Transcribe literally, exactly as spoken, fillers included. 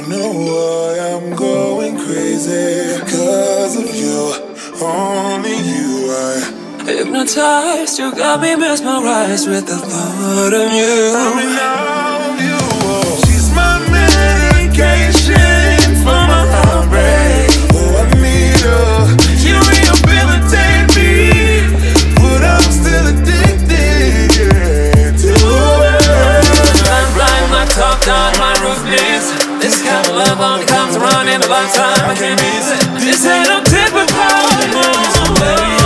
know why I'm going crazy. Cause of you, only you. I hypnotized, you got me mesmerized with the thought of you. only know you. Oh. She's my medication for my heartbreak. Oh, I need her. She rehabilitate me, but I'm still addicted, yeah, to her. I'm blind, my top down, my roof needs. This kind of love only comes around in a lifetime. I can't miss it. This ain't no typical.